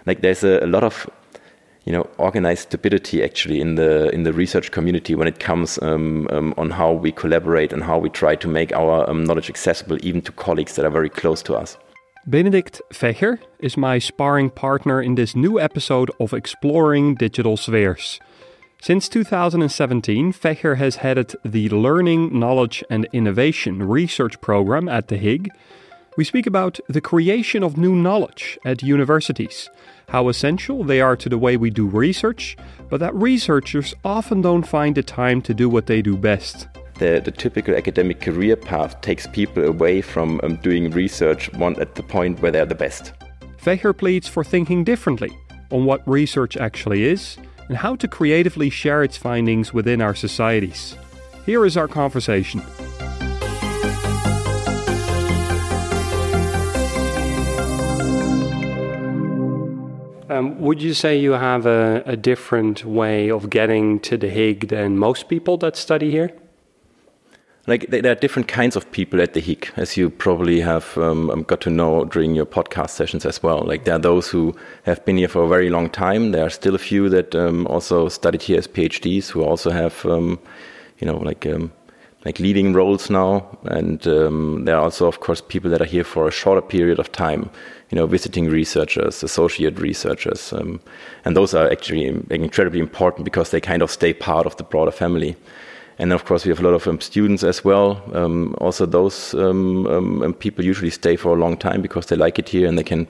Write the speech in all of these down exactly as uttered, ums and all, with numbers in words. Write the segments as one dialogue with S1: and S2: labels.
S1: like there's a, a lot of, you know, organized stupidity actually in the in the research community when it comes um, um, on how we collaborate and how we try to make our um, knowledge accessible even to colleagues that are very close to us.
S2: Benedikt Vecher is my sparring partner in this new episode of Exploring Digital Spheres. Since two thousand seventeen, Vecher has headed the Learning, Knowledge and Innovation research program at the H I G. We speak about the creation of new knowledge at universities, how essential they are to the way we do research, but that researchers often don't find the time to do what they do best.
S1: The, the typical academic career path takes people away from um, doing research one at the point where they're the best.
S2: Vecher pleads for thinking differently on what research actually is and how to creatively share its findings within our societies. Here is our conversation. Um, would you say you have a, a different way of getting to the H I G than most people that study here?
S1: Like there are different kinds of people at the H I G, as you probably have um, got to know during your podcast sessions as well. Like there are those who have been here for a very long time. There are still a few that um, also studied here as PhDs who also have, um, you know, like um, like leading roles now. And um, there are also, of course, people that are here for a shorter period of time. You know, visiting researchers, associate researchers, um, and those are actually incredibly important because they kind of stay part of the broader family. And of course, we have a lot of um, students as well. Um, also, those um, um, people usually stay for a long time because they like it here and they can,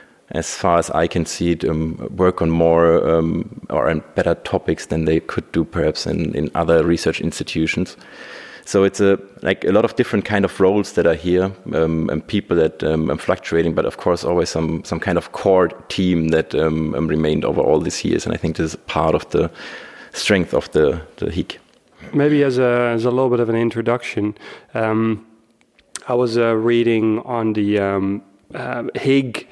S1: as far as I can see it, um, work on more um, or on better topics than they could do perhaps in, in other research institutions. So it's a like a lot of different kind of roles that are here um, and people that um, are fluctuating, but of course always some some kind of core team that um, um, remained over all these years. And I think this is part of the strength of the, the H I G.
S2: Maybe as a as a little bit of an introduction, um, I was uh, reading on the um, uh, H I G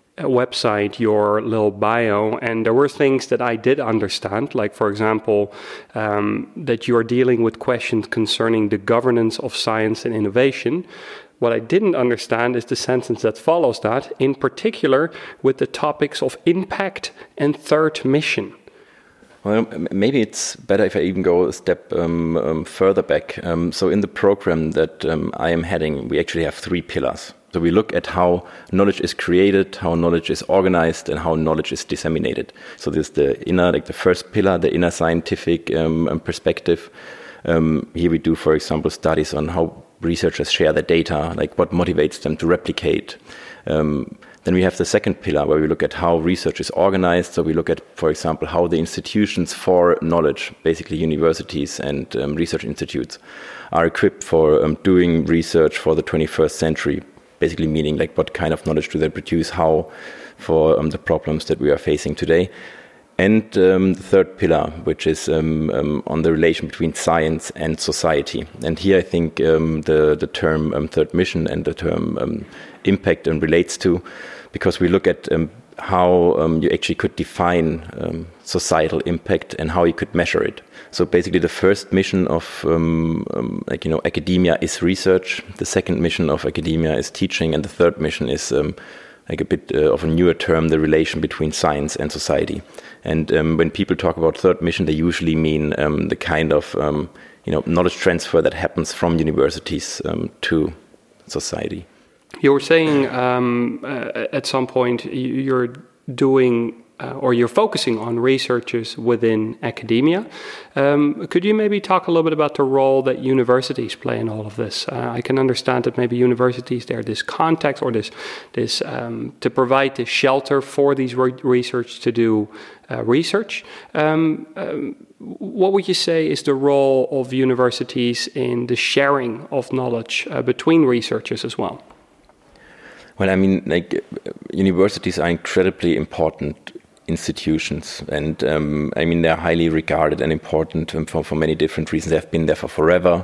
S2: website your little bio, and there were things that I did understand, like for example, um, that you are dealing with questions concerning the governance of science and innovation. What I didn't understand is the sentence that follows that, in particular with the topics of impact and third mission.
S1: Well, maybe it's better if I even go a step um, um, further back. Um, so in the program that um, I am heading, we actually have three pillars. So we look at how knowledge is created, how knowledge is organized, and how knowledge is disseminated. So there's the inner, like the first pillar, the inner scientific um, perspective. Um, here we do, for example, studies on how researchers share their data, like what motivates them to replicate. Um, Then we have the second pillar where we look at how research is organized. So we look at, for example, how the institutions for knowledge, basically universities and um, research institutes, are equipped for um, doing research for the twenty-first century, basically meaning like what kind of knowledge do they produce, how for um, the problems that we are facing today. And um, the third pillar, which is um, um, on the relation between science and society. And here I think um, the, the term um, third mission and the term um, impact um, relates to, because we look at um, how um, you actually could define um, societal impact and how you could measure it. So basically the first mission of um, um, like, you know, academia is research. The second mission of academia is teaching. And the third mission is um, like a bit uh, of a newer term, the relation between science and society. And um, when people talk about third mission, they usually mean um, the kind of um, you know knowledge transfer that happens from universities um, to society.
S2: You were saying um, uh, at some point you're doing uh, or you're focusing on researchers within academia. Um, could you maybe talk a little bit about the role that universities play in all of this? Uh, I can understand that maybe universities, they're this context or this, this um, to provide this shelter for these re- research to do uh, research. Um, um, what would you say is the role of universities in the sharing of knowledge uh, between researchers as well?
S1: Well, I mean, like universities are incredibly important institutions, and um, I mean they're highly regarded and important um, for for many different reasons. They have been there for forever.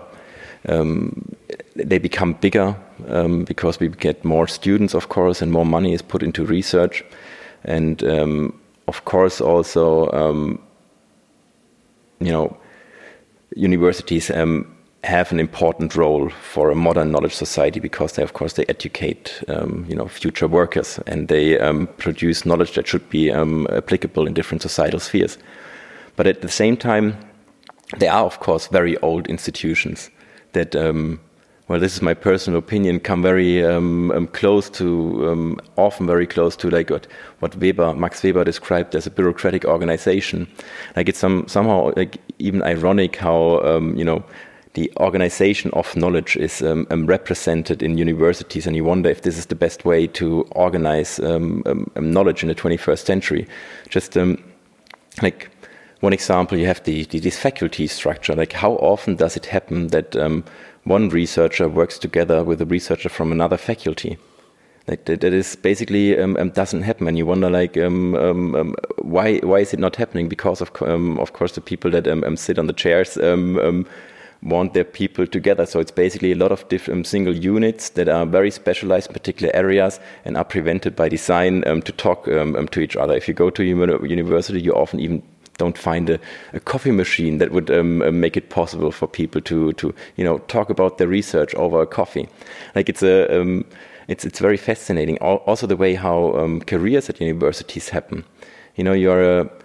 S1: Um, they become bigger um, because we get more students, of course, and more money is put into research, and um, of course also um, you know universities um, have an important role for a modern knowledge society because they, of course, they educate, um, you know, future workers, and they um, produce knowledge that should be um, applicable in different societal spheres. But at the same time, they are, of course, very old institutions that, um, well, this is my personal opinion, come very um, um, close to, um, often very close to like what, what Weber, Max Weber described as a bureaucratic organization. Like it's some somehow like even ironic how, um, you know, the organization of knowledge is um, um, represented in universities, and you wonder if this is the best way to organize um, um, knowledge in the twenty-first century. Just um, like one example, you have the, the this faculty structure. Like how often does it happen that um, one researcher works together with a researcher from another faculty? Like that, that is basically um, um, doesn't happen, and you wonder like um, um, um, why why is it not happening? Because of um, of course the people that um, um, sit on the chairs Um, um, want their people together. So it's basically a lot of different single units that are very specialized in particular areas and are prevented by design um, to talk um, um, to each other. If you go to a university, you often even don't find a, a coffee machine that would um, uh, make it possible for people to, to, you know, talk about their research over a coffee. Like it's a, um, it's it's very fascinating. Also the way how um, careers at universities happen. You know, you're a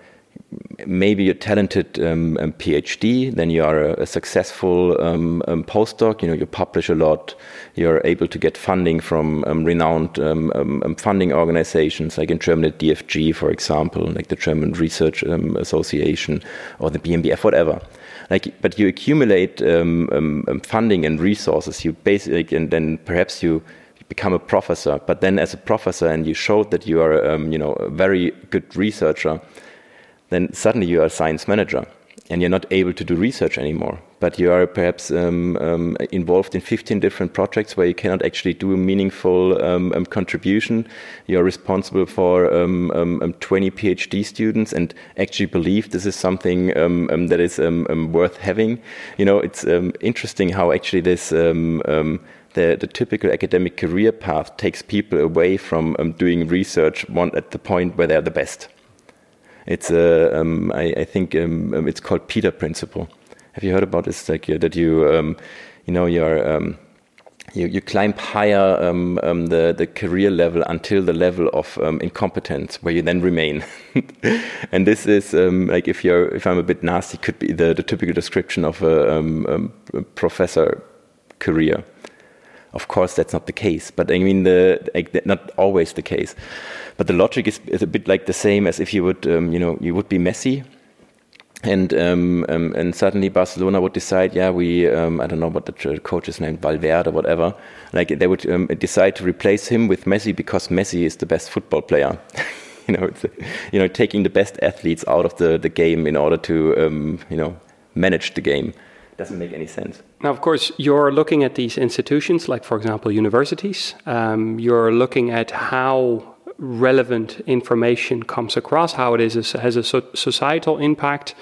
S1: maybe a talented um, um, PhD, then you are a, a successful um, um, postdoc. You know, you publish a lot. You're able to get funding from um, renowned um, um, funding organizations, like in Germany, D F G, for example, like the German Research um, Association or the B M B F, whatever. Like, but you accumulate um, um, funding and resources. You basically, and then perhaps you become a professor. But then, as a professor, and you showed that you are, um, you know, a very good researcher, then suddenly you are a science manager and you're not able to do research anymore. But you are perhaps um, um, involved in fifteen different projects where you cannot actually do a meaningful um, um, contribution. You're responsible for um, um, twenty PhD students and actually believe this is something um, um, that is um, um, worth having. You know, it's um, interesting how actually this um, um, the, the typical academic career path takes people away from um, doing research one at the point where they're the best. It's a, um, I, I think um, um, it's called Peter Principle. Have you heard about this? Like uh, that you, um, you know, you're, um, you you climb higher um, um, the the career level until the level of um, incompetence, where you then remain. And this is um, like if you're, if I'm a bit nasty, could be the, the typical description of a, um, um, a professor career. Of course, that's not the case, but I mean, the like, not always the case. But the logic is, is a bit like the same as if you would, um, you know, you would be Messi, and um, um, and suddenly Barcelona would decide, yeah, we, um, I don't know what the coach is named, Valverde or whatever, like they would um, decide to replace him with Messi because Messi is the best football player. you know, it's, you know, taking the best athletes out of the, the game in order to, um, you know, manage the game. Doesn't make any sense.
S2: Now, of course, you're looking at these institutions, like, for example, universities. Um, you're looking at how relevant information comes across, how it is has a societal impact.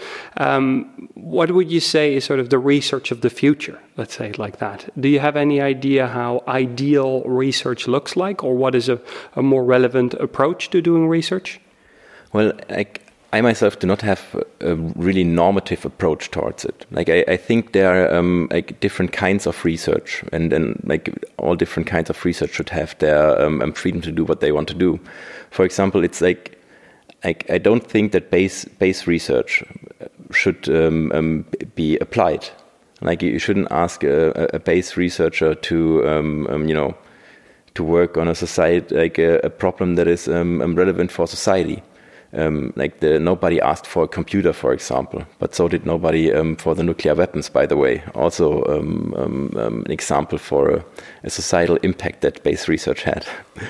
S2: Um, what would you say is sort of the research of the future? Let's say it like that. Do you have any idea how ideal research looks like, or what is a, a more relevant approach to doing research?
S1: Well, I, I myself do not have a really normative approach towards it. Like I, I think there are um, like different kinds of research, and then like all different kinds of research should have their um, freedom to do what they want to do. For example, it's like, like I don't think that base base research should um, um, be applied. Like you shouldn't ask a, a base researcher to um, um, you know to work on a society like a, a problem that is um, relevant for society. Um, like the, nobody asked for a computer, for example, but so did nobody um, for the nuclear weapons, by the way. Also um, um, um, an example for a, a societal impact that base research had.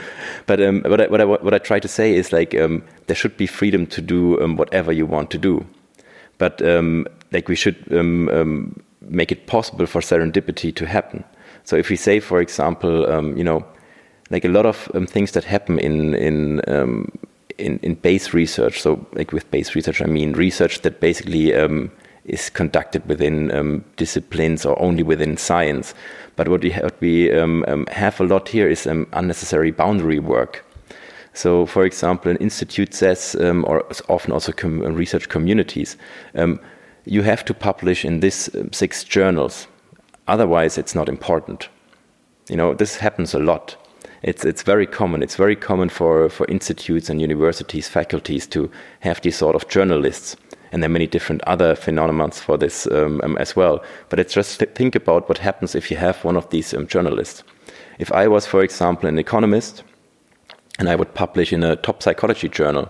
S1: But um, what, I, what, I, what I try to say is like um, there should be freedom to do um, whatever you want to do. But um, like we should um, um, make it possible for serendipity to happen. So if we say, for example, um, you know, like a lot of um, things that happen in in um, In, in base research, so like with base research, I mean research that basically um, is conducted within um, disciplines or only within science. But what we, ha- what we um, um, have a lot here is um, unnecessary boundary work. So, for example, an institute says, um, or often also com- research communities, um, you have to publish in this um, six journals. otherwise it's not important. You know, this happens a lot. It's it's very common. It's very common for, for institutes and universities, faculties to have these sort of journalists. And there are many different other phenomena for this um, um, as well. But it's just th- think about what happens if you have one of these um, journalists. If I was, for example, an economist, and I would publish in a top psychology journal,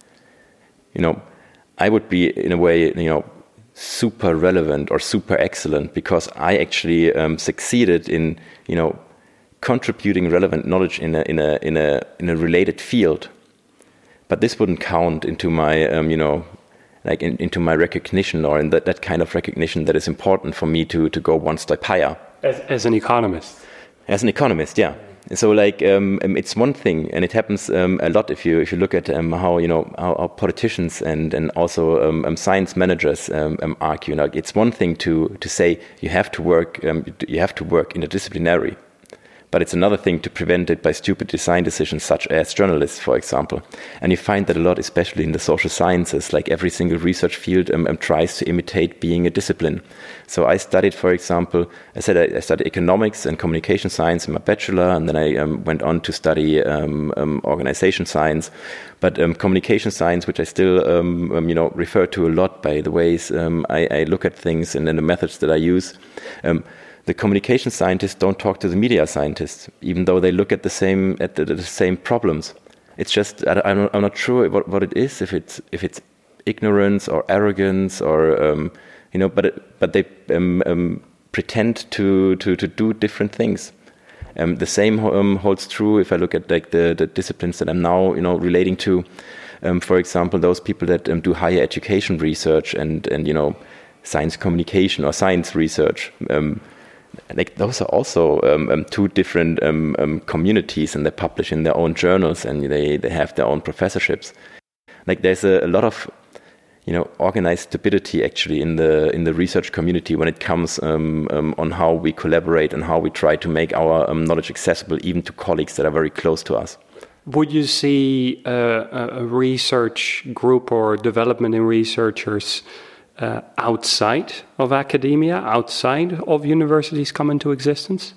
S1: you know, I would be in a way, you know, super relevant or super excellent because I actually um, succeeded in, you know, contributing relevant knowledge in a in a in a in a related field. But this wouldn't count into my, um, you know. like in, into my recognition or in that, that kind of recognition that is important for me to, to go one step higher.
S2: As, as an economist?
S1: As an economist, yeah. So like um, it's one thing, and it happens um, a lot if you if you look at um, how you know how, how politicians and and also um, um, science managers um, um, argue. Like it's one thing to to say you have to work um, you have to work interdisciplinary. But it's another thing to prevent it by stupid design decisions, such as journalists, for example. And you find that a lot, especially in the social sciences, like every single research field um, um, tries to imitate being a discipline. So I studied, for example, I said I, I studied economics and communication science in my bachelor, and then I um, went on to study um, um, organization science. But um, communication science, which I still, um, um, you know, refer to a lot by the ways um, I, I look at things and then the methods that I use. Um, The communication scientists don't talk to the media scientists, even though they look at the same at the, the same problems. It's just I, I'm, not, I'm not sure what, what it is. If it's if it's ignorance or arrogance or um, you know, but it, but they um, um, pretend to, to, to do different things. Um, the same um, holds true if I look at like the, the disciplines that I'm now you know relating to. Um, for example, those people that um, do higher education research and and you know science communication or science research. Um, Like those are also um, um, two different um, um, communities, and they publish in their own journals, and they, they have their own professorships. Like there's a, a lot of, you know, organized stability actually in the in the research community when it comes um, um, on how we collaborate and how we try to make our um, knowledge accessible even to colleagues that are very close to us.
S2: Would you see uh, a research group or development in researchers Uh, outside of academia, outside of universities come into existence?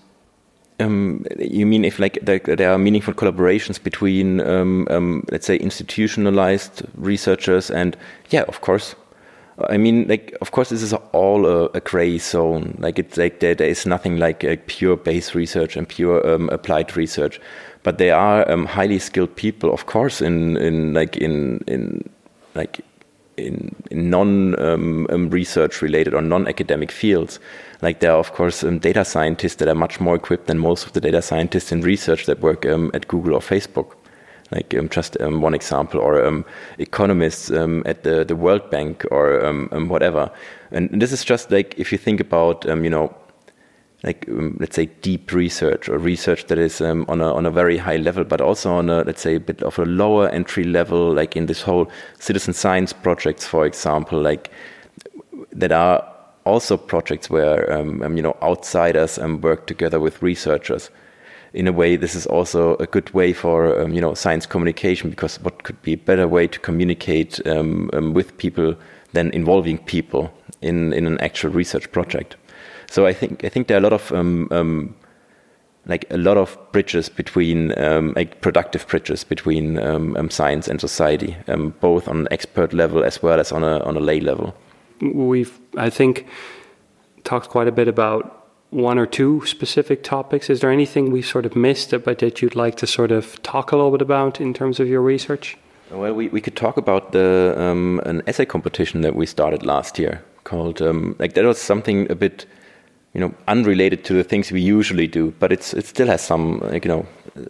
S1: Um, you mean if like there, there are meaningful collaborations between, um, um, let's say, institutionalized researchers and, yeah, of course. I mean, like, of course, this is all a, a gray zone. Like, it's like there, there is nothing like a pure base research and pure um, applied research. But there are um, highly skilled people, of course, in in like in in like. in, in non-research um, um, related or non-academic fields. Like there are, of course, um, data scientists that are much more equipped than most of the data scientists in research that work um, at Google or Facebook. Like um, just um, one example, or um, economists um, at the, the World Bank or um, um, whatever. And, and this is just like, if you think about, um, you know, like um, let's say deep research or research that is um, on a on a very high level, but also on a, let's say, a bit of a lower entry level, like in this whole citizen science projects, for example, like that are also projects where um, um, you know outsiders um, work together with researchers. In a way, this is also a good way for um, you know science communication, because what could be a better way to communicate um, um, with people than involving people in in an actual research project. So I think I think there are a lot of um, um, like a lot of bridges between um, like productive bridges between um, um, science and society, um, both on an expert level as well as on a on a lay level.
S2: We've I think talked quite a bit about one or two specific topics. Is there anything we've sort of missed, but that you'd like to sort of talk a little bit about in terms of your research?
S1: Well, we we could talk about the um, an essay competition that we started last year called um, like that was something a bit, you know, unrelated to the things we usually do, but it's it still has some, like, you know,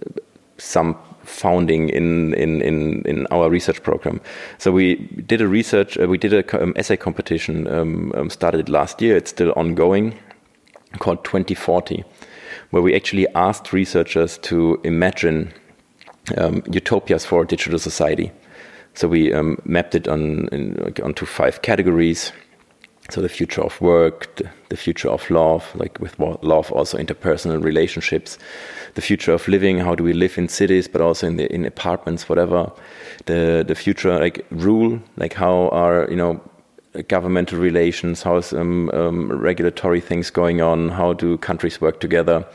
S1: some founding in in in, in our research program. So we did a research, uh, we did a um, essay competition, um, um, started last year. It's still ongoing, called twenty forty, where we actually asked researchers to imagine um, utopias for a digital society. So we um, mapped it on in, like, onto five categories. So the future of work, the, the future of love, like with love also interpersonal relationships, the future of living, how do we live in cities, but also in the in apartments, whatever. The the future, like rule, like how are, you know, governmental relations, how's um, um, regulatory things going on, how do countries work together,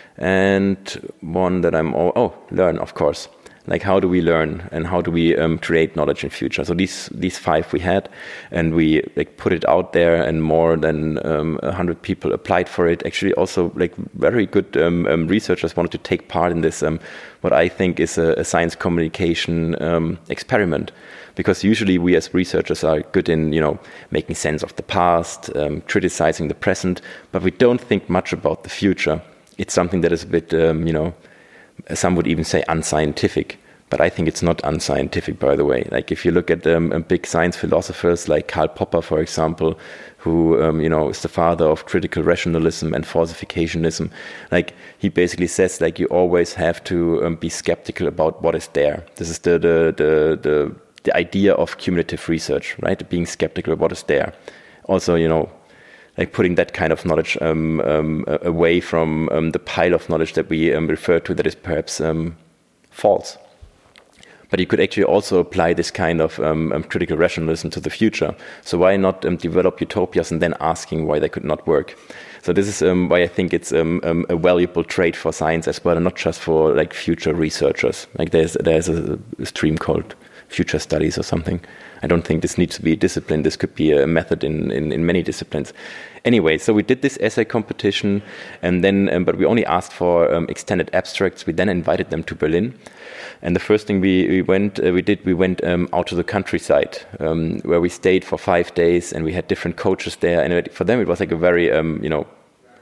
S1: and one that I'm oh, oh learn of course. Like how do we learn and how do we um, create knowledge in future? So these these five we had, and we like put it out there, and more than um, a hundred people applied for it. Actually, also like very good um, um, researchers wanted to take part in this. Um, what I think is a, a science communication um, experiment, because usually we as researchers are good in you know making sense of the past, um, criticizing the present, but we don't think much about the future. It's something that is a bit um, you know. Some would even say unscientific, but I think it's not unscientific, by the way. Like if you look at um, big science philosophers like Karl Popper, for example, who um, you know is the father of critical rationalism and falsificationism. Like he basically says, like you always have to um, be skeptical about what is there. This is the the the the, the idea of cumulative research, right? Being skeptical of what is there. Also, you know. Like putting that kind of knowledge um, um, away from um, the pile of knowledge that we um, refer to that is perhaps um, false. But you could actually also apply this kind of um, um, critical rationalism to the future. So why not um, develop utopias and then asking why they could not work? So this is um, why I think it's um, um, a valuable trait for science as well, and not just for like future researchers. Like there's there's a, a stream called future studies or something. I don't think this needs to be a discipline. This could be a method in, in, in many disciplines. Anyway, so we did this essay competition, and then, um, but we only asked for um, extended abstracts. We then invited them to Berlin, and the first thing we we went uh, we did we went um, out to the countryside um, where we stayed for five days, and we had different coaches there, and it, for them it was like a very um, you know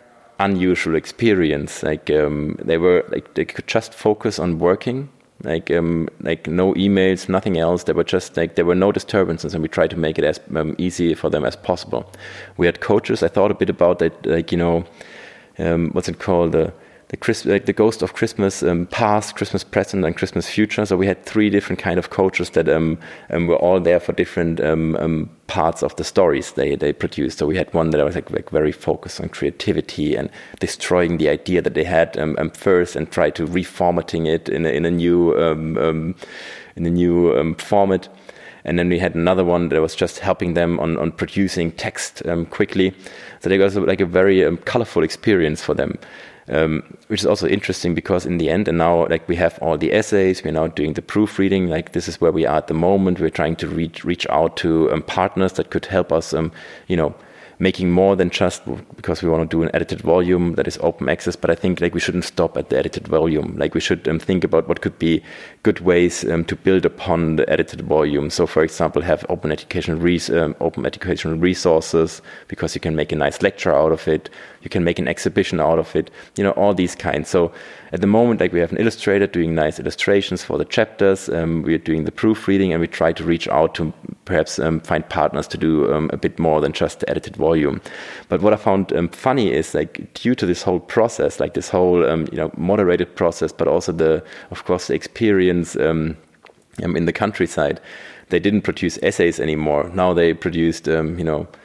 S1: unusual experience. Like um, they were like they could just focus on working. Like um, like no emails, nothing else. There were just like there were no disturbances, and we tried to make it as um, easy for them as possible. We had coaches. I thought a bit about that, like you know, um, what's it called, the the Chris, like the ghost of Christmas um, past, Christmas present, and Christmas future. So we had three different kind of coaches that um, um were all there for different um, um parts of the stories they they produced. So we had one that was like, like very focused on creativity and destroying the idea that they had um, um first, and try to reformatting it in a, in a new um, um in a new um, format. And then we had another one that was just helping them on, on producing text um, quickly. So it was like a very um, colorful experience for them. Um, which is also interesting because in the end, and now like we have all the essays, we're now doing the proofreading. Like this is where we are at the moment. We're trying to reach reach out to um, partners that could help us, um, you know, making more than just because we want to do an edited volume that is open access. But I think like we shouldn't stop at the edited volume. Like we should um, think about what could be good ways um, to build upon the edited volume. So, for example, have open educational res- um, open educational resources, because you can make a nice lecture out of it. You can make an exhibition out of it. You know, all these kinds. So at the moment, like we have an illustrator doing nice illustrations for the chapters. Um, we're doing the proofreading, and we try to reach out to perhaps um, find partners to do um, a bit more than just the edited volume. But what I found um, funny is like due to this whole process, like this whole um, you know moderated process, but also the of course the experience um, um, in the countryside, they didn't produce essays anymore. Now they produced um, you know.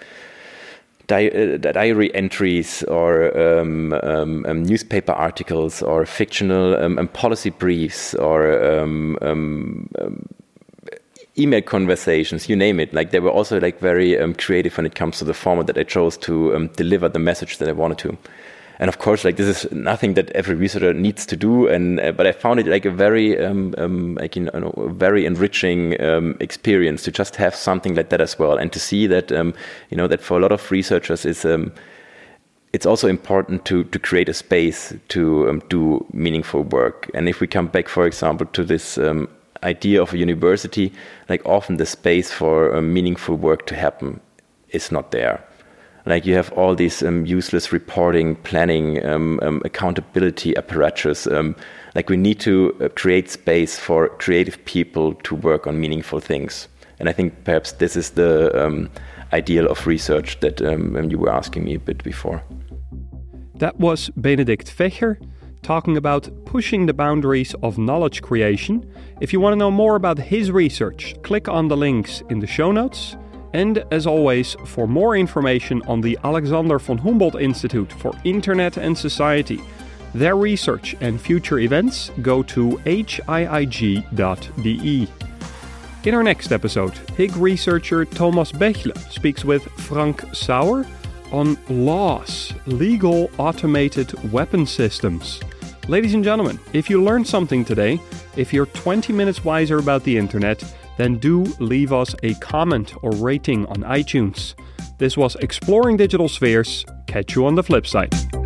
S1: Di- uh, diary entries or um, um, um, newspaper articles or fictional um, um, policy briefs or um, um, um, email conversations, you name it. Like they were also like very um, creative when it comes to the format that I chose to um, deliver the message that I wanted to. And of course, like this is nothing that every researcher needs to do. And uh, but I found it like a very, um, um, like you know, a very enriching um, experience to just have something like that as well, and to see that um, you know that for a lot of researchers is um, it's also important to to create a space to um, do meaningful work. And if we come back, for example, to this um, idea of a university, like often the space for um, meaningful work to happen is not there. Like you have all these um, useless reporting, planning, um, um, accountability apparatus. Um, like we need to uh, create space for creative people to work on meaningful things. And I think perhaps this is the um, ideal of research that um, you were asking me a bit before.
S2: That was Benedikt Vecher talking about pushing the boundaries of knowledge creation. If you want to know more about his research, click on the links in the show notes. And as always, for more information on the Alexander von Humboldt Institute for Internet and Society, their research and future events, go to h i i g dot d e. In our next episode, H I G researcher Thomas Bechle speaks with Frank Sauer on LAWS, Legal Automated Weapon Systems. Ladies and gentlemen, if you learned something today, if you're twenty minutes wiser about the internet, then do leave us a comment or rating on iTunes. This was Exploring Digital Spheres. Catch you on the flip side.